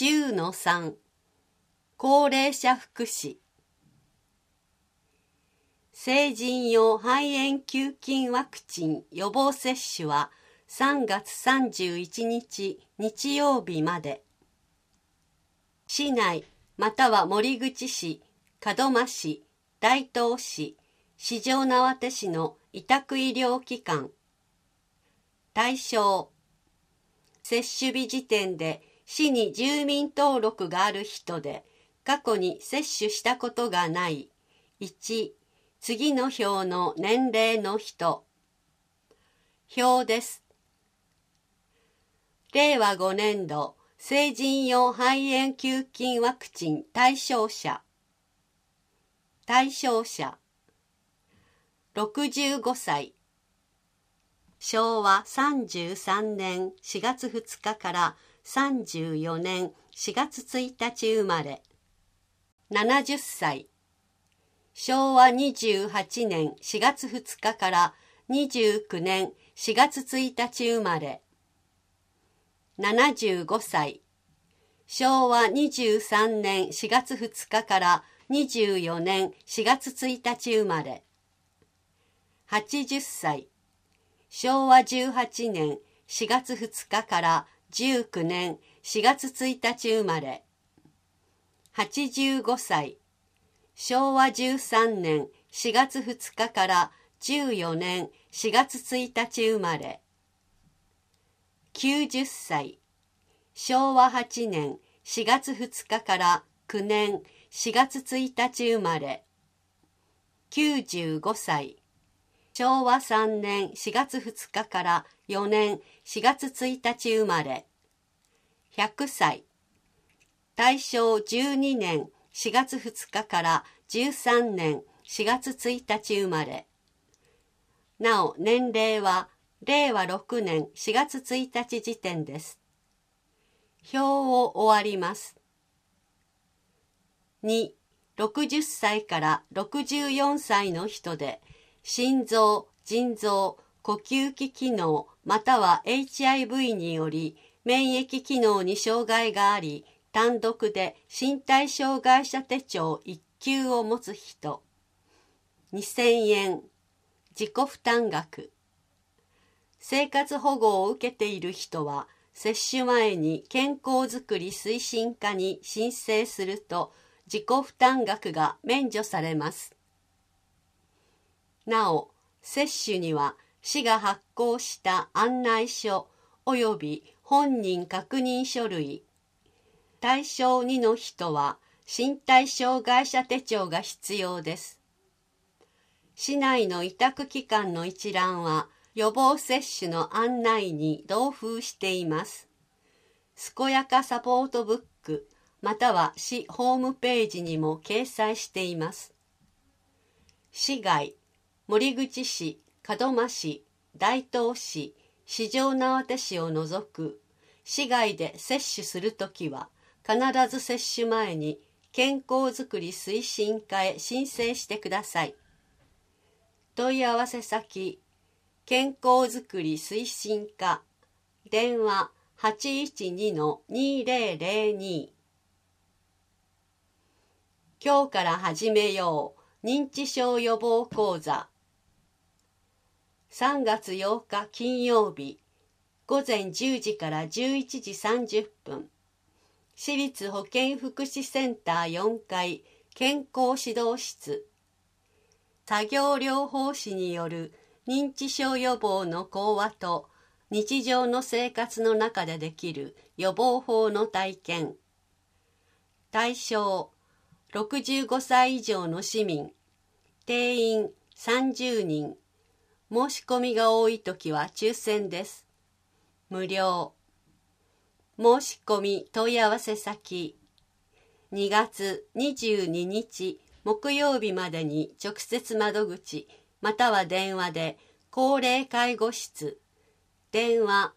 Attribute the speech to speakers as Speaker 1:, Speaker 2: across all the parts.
Speaker 1: 10-3高齢者福祉成人用肺炎球菌ワクチン予防接種は3月31日日曜日まで。市内または守口市、門真市、大東市、四條畷市の委託医療機関。対象接種日時点で市に住民登録がある人で過去に接種したことがない1次の表の年齢の人。表です。令和5年度成人用肺炎球菌ワクチン対象者。対象者65歳。昭和33年4月2日から34年4月1日生まれ。70歳。昭和28年4月2日から29年4月1日生まれ。75歳。昭和23年4月2日から24年4月1日生まれ。80歳。昭和18年4月2日から19年4月1日生まれ。85歳。昭和13年4月2日から14年4月1日生まれ。90歳。昭和8年4月2日から9年4月1日生まれ。95歳。昭和3年4月2日から4年4月1日生まれ。100歳。大正12年4月2日から13年4月1日生まれ。なお年齢は令和6年4月1日時点です。表を終わります。2、60歳から64歳の人で心臓、腎臓、呼吸器機能または HIV により免疫機能に障害があり、単独で身体障害者手帳1級を持つ人。2000円。自己負担額。生活保護を受けている人は、接種前に健康づくり推進課に申請すると、自己負担額が免除されます。なお、接種には市が発行した案内書及び本人確認書類、対象2の人は身体障害者手帳が必要です。市内の委託機関の一覧は予防接種の案内に同封しています。健やかサポートブックまたは市ホームページにも掲載しています。市外、守口市、門真市、大東市、四條畷市を除く市外で接種するときは必ず接種前に健康づくり推進課へ申請してください。問い合わせ先、健康づくり推進課、電話 812-2002。今日から始めよう認知症予防講座。3月8日金曜日、午前10時から11時30分。市立保健福祉センター4階健康指導室。作業療法士による認知症予防の講話と日常の生活の中でできる予防法の体験。対象65歳以上の市民。定員30人。申し込みが多いときは抽選です。無料。申し込み問い合わせ先。2月22日木曜日までに直接窓口または電話で高齢介護室。電話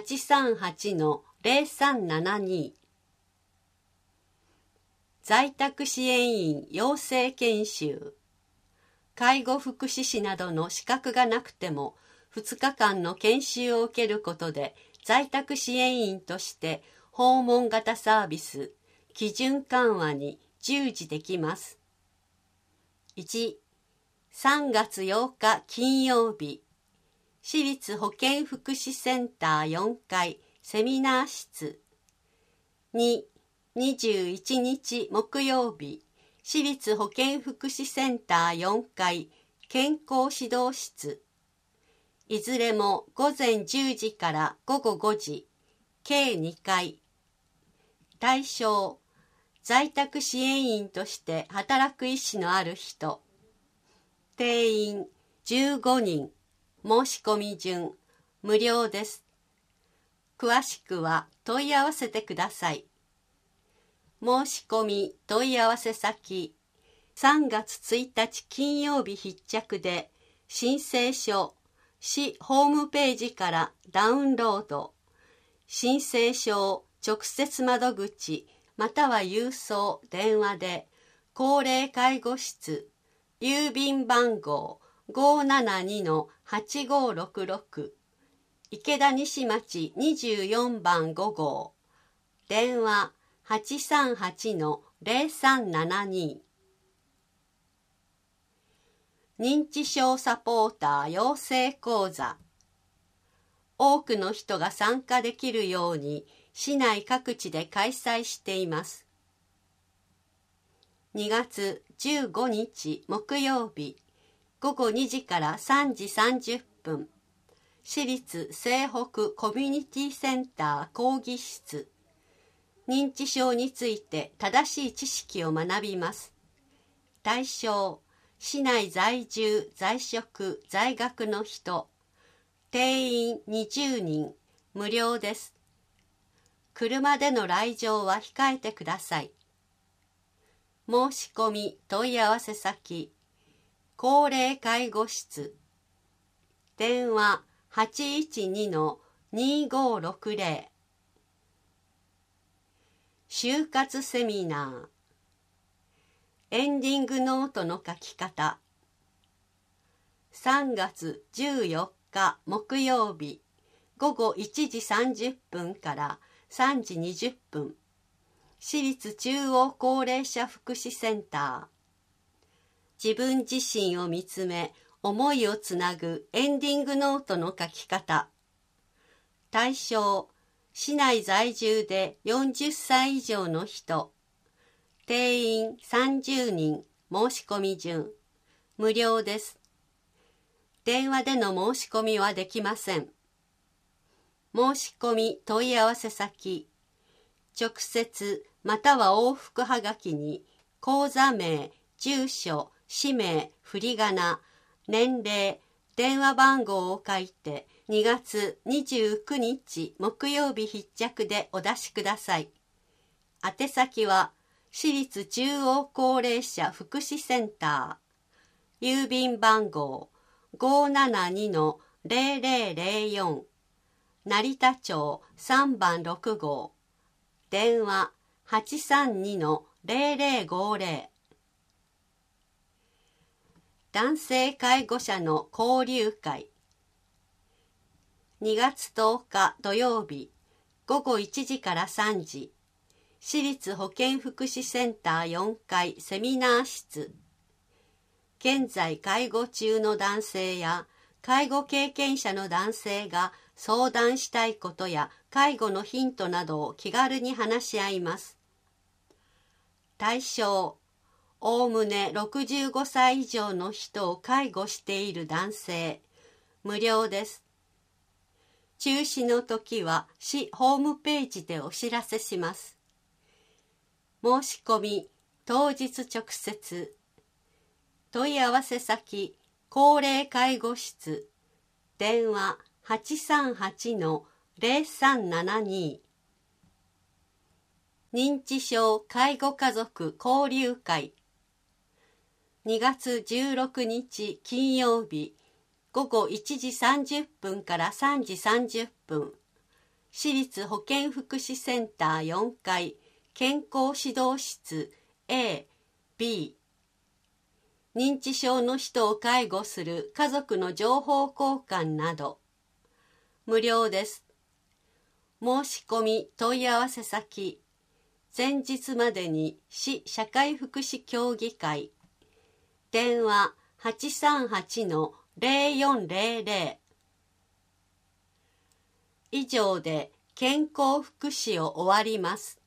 Speaker 1: 838-0372。在宅支援員養成研修。介護福祉士などの資格がなくても2日間の研修を受けることで在宅支援員として訪問型サービス基準緩和に従事できます。1、3月8日金曜日、市立保健福祉センター4階セミナー室。2、21日木曜日、市立保健福祉センター4階健康指導室。いずれも午前10時から午後5時、計2回。対象、在宅支援員として働く意思のある人。定員15人。申し込み順、無料です。詳しくは問い合わせてください。申し込み問い合わせ先、3月1日金曜日必着で、申請書、市ホームページからダウンロード。申請書を直接窓口または郵送電話で、高齢介護室、郵便番号572-8566、池田西町24番5号、電話838-0372。認知症サポーター養成講座。多くの人が参加できるように市内各地で開催しています。2月15日木曜日、午後2時から3時30分、市立西北コミュニティセンター講義室。認知症について正しい知識を学びます。対象、市内在住・在職・在学の人。定員20人、無料です。車での来場は控えてください。申し込み問い合わせ先、高齢介護室。電話812-2560。就活セミナー。エンディングノートの書き方。3月14日木曜日、午後1時30分から3時20分、市立中央高齢者福祉センター。自分自身を見つめ、思いをつなぐエンディングノートの書き方。対象、市内在住で40歳以上の人。定員30人、申し込み順、無料です。電話での申し込みはできません。申し込み問い合わせ先、直接または往復はがきに口座名、住所、氏名、振り仮名、年齢、電話番号を書いて2月29日木曜日必着でお出しください。宛先は市立中央高齢者福祉センター。郵便番号572-0004、成田町3番6号、電話832-0050。男性介護者の交流会。2月10日土曜日、午後1時から3時、市立保健福祉センター4階セミナー室。現在介護中の男性や介護経験者の男性が相談したいことや介護のヒントなどを気軽に話し合います。対象、おおむね65歳以上の人を介護している男性。無料です。中止の時は市ホームページでお知らせします。申し込み当日直接。問い合わせ先、高齢介護室。電話838-0372。認知症介護家族交流会。2月16日金曜日、午後1時30分から3時30分、市立保健福祉センター4階健康指導室 A、B。認知症の人を介護する家族の情報交換など。無料です。 申し込み問い合わせ先、前日までに市社会福祉協議会、電話838-0400。以上で健康福祉を終わります。